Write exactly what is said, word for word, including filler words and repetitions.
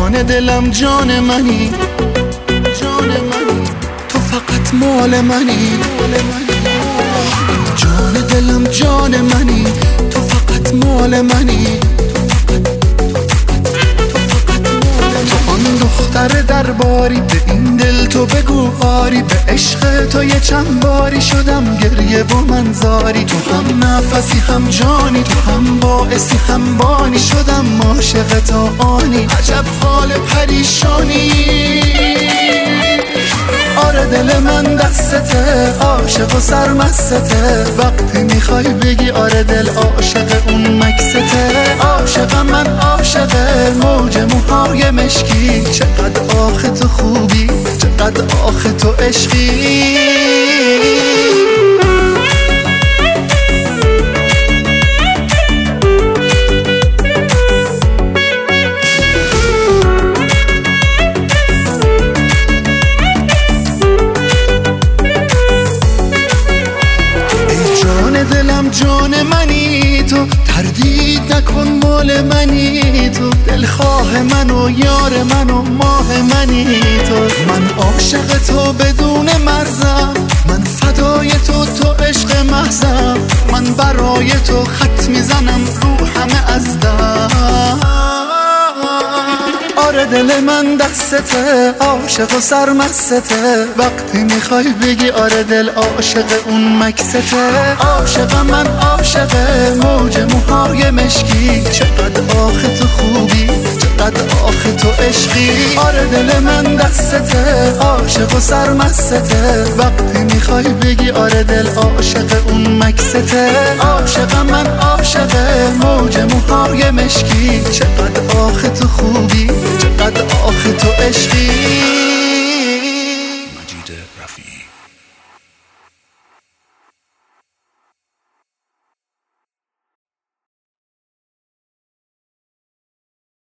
جان دلم جان منی، جان منی، تو فقط مال منی، جان دلم جان منی، تو فقط مال منی، تو آن دختر درباری، به این دل تو بگو آری، به عشق تو یه چند باری شدم گریه و منظاری، تو هم نفسی هم جانی، تو هم باعثی هم بانی، شدم عاشق تا آنی، عجب حال پریشانی. آره دل من دستته، عاشق و سرمسته، وقتی میخوای بگی آره دل عاشق اون مکسته، عاشقم من عاشق موج موهای مشکی، چقدر آخه تو خوبی، چقدر آخه تو عشقی. دلم جان منی تو، تردید نکن مال منی تو، دلخواه من و یار من و ماه منی تو، من عاشق تو بدون مرزم، من فدای تو، تو عشق محضم، من برای تو خط میزنم رو همه از دم. آره دل من دستته، عاشق و سرمسته، وقتی میخوای بگی آره دل عاشق اون مکسته، عاشقم من عاشق موج موهای مشکی، چقدر آخه تو خوبی، چقدر آخه تو عشقی. آره دل من دستته، عاشق و سرمسته، وقتی میخوای بگی آره دل عاشق اون مکسته، عاشقم من عاشق موج موهای مشکی، چقدر آخه تو خوبی، چقدر آخه تو عشقی. مجید رفیعی.